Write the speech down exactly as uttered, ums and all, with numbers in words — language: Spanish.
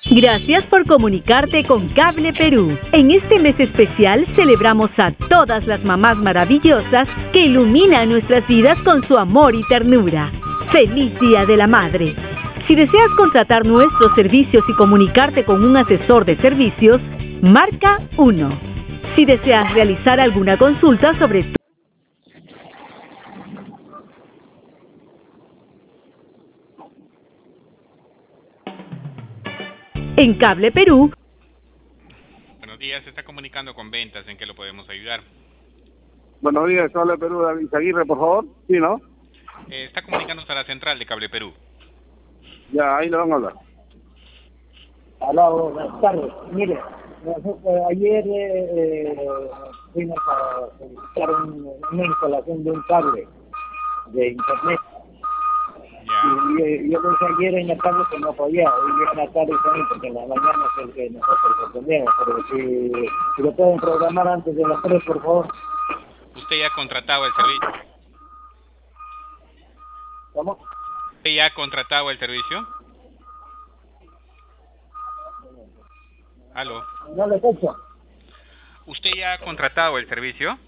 Gracias por comunicarte con Cable Perú. En este mes especial celebramos a todas las mamás maravillosas que iluminan nuestras vidas con su amor y ternura. ¡Feliz Día de la Madre! Si deseas contratar nuestros servicios y comunicarte con un asesor de servicios, marca uno. Si deseas realizar alguna consulta sobre tu En Cable Perú. Buenos días, se está comunicando con ventas, ¿en qué lo podemos ayudar? Buenos días, Cable Perú, David Aguirre, por favor. Sí, ¿no? Eh, está comunicándose a la central de Cable Perú. Ya, ahí le van a hablar. Hola, buenas tardes. Mire, nosotros, ayer eh, fuimos a solicitar un, una instalación de un cable de internet. Ya. Y, y yo pensé ayer en la tarde que no podía, hoy día en la tarde también, porque en la mañana es el que nosotros atendemos, pero si, si lo pueden programar antes de las tres, por favor. ¿Usted ya ha contratado el servicio? ¿Cómo? ¿Usted ya ha contratado el servicio? ¿Aló? No le escucho. ¿Usted ya ha contratado el servicio?